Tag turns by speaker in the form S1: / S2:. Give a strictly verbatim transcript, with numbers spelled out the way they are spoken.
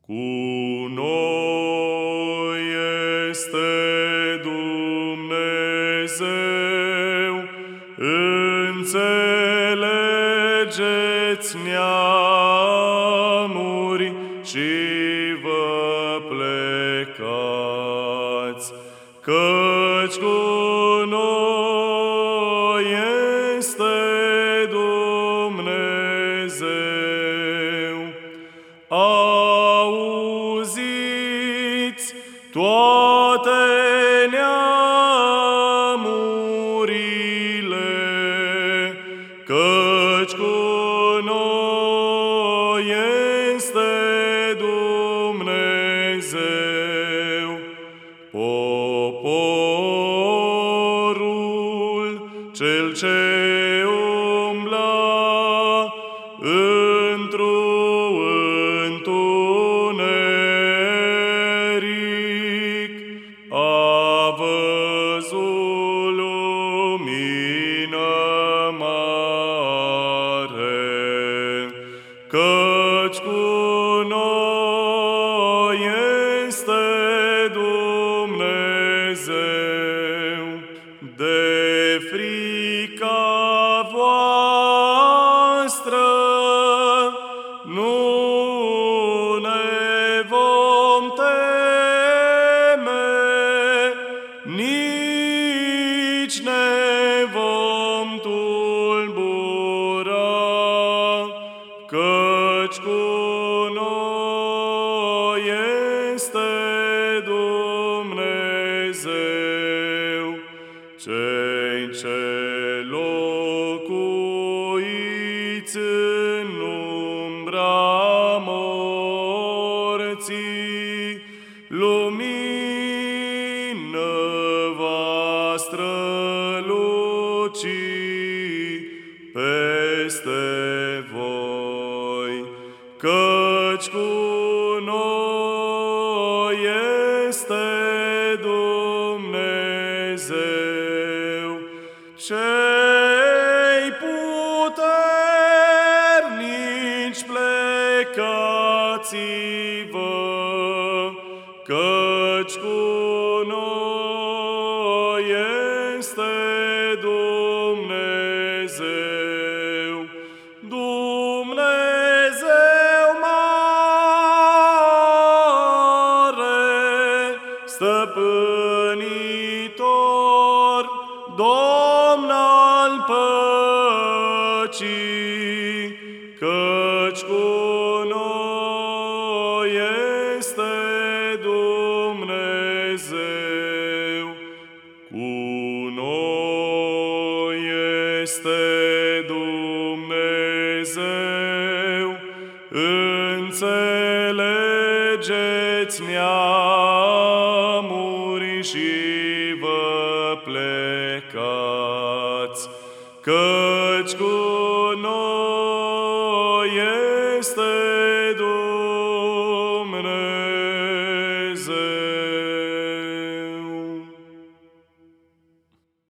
S1: Cu noi este Dumnezeu, înțelegeți neamuri și vă plecați, căci cu noi este Dumnezeu. Auziți toate neamurile, căci cu noi este Dumnezeu. Poporul cel ce umbla într-un a văzut lumină mare, căci cu noi este Dumnezeu. De frica voastră nu ne vom teme, nici ne vom tulbura, căci cu noi este Dumnezeu. Cei ce locuiți în umbra morții, lumină va străluci peste voi, căci cu noi este Dumnezeu. Cei puternici, plecați-vă, căci cu noi este Dumnezeu. Dumnezeu mare, stăpânitor, Domn al păcii, căci cu noi este Dumnezeu. Cu noi este Dumnezeu, înțelegeți neamuri și vă plecați, căci cu noi este